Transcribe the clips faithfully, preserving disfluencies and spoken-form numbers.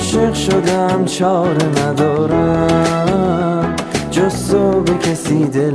عاشق شدم چاره ندارم، جز تو به کسی دل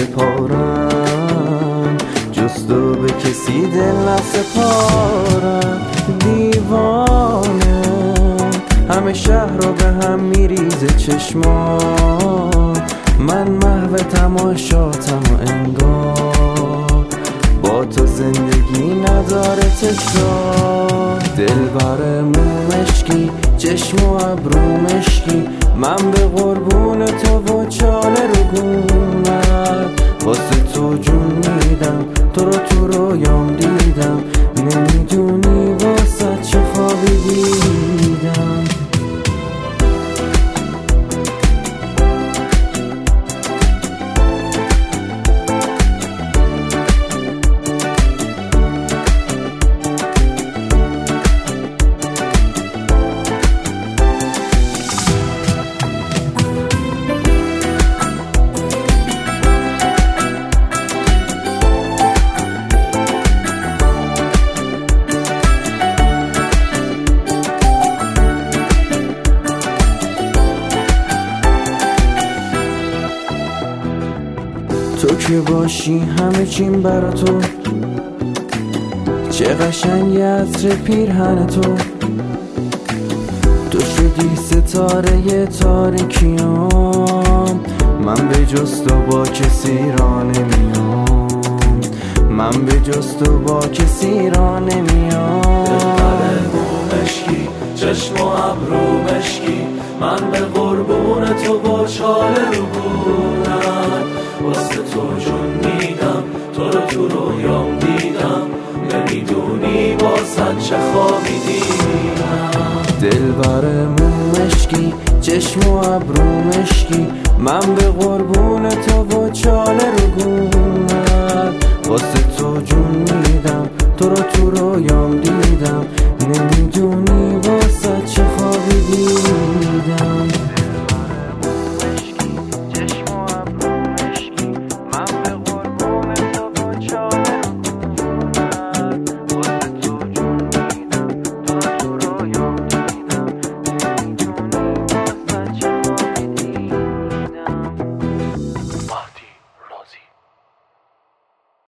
نسپارم، جز تو به کسی دل نسپارم. دیوانه همه شهر رو به هم میریزه چشمان، من محو تماشاتم و انگار با تو زندگی نداره تکرار. دل بر مومشکی چشم و ابرو مشکی، من به قربون تو و چاله رو گونت، واسه تو جون میدم، تو رو تو رویام دیدم، نمیدونی واسه چه خوابی دیدم. تو که باشی همه چیم برا تو، چه قشنگی عطر پیرهن تو، تو شدی ستاره تاریکیام، من به جز تو با کسی را نمیام، من به جز تو با کسی را نمیام. دل مو مشکی چشم و ابرو مشکی، من به قربون تو با چاله رو گونت، واسه تو جون میدم، تو رو تو رویام دیدم، نمیدونی واسه چه خوابی دیدم. دل بر مومشکی چشم و ابرو مشکی، من به قربون تو و چاله رو گونت، واسه تو جون میدم، تو رو تو رویام دیدم.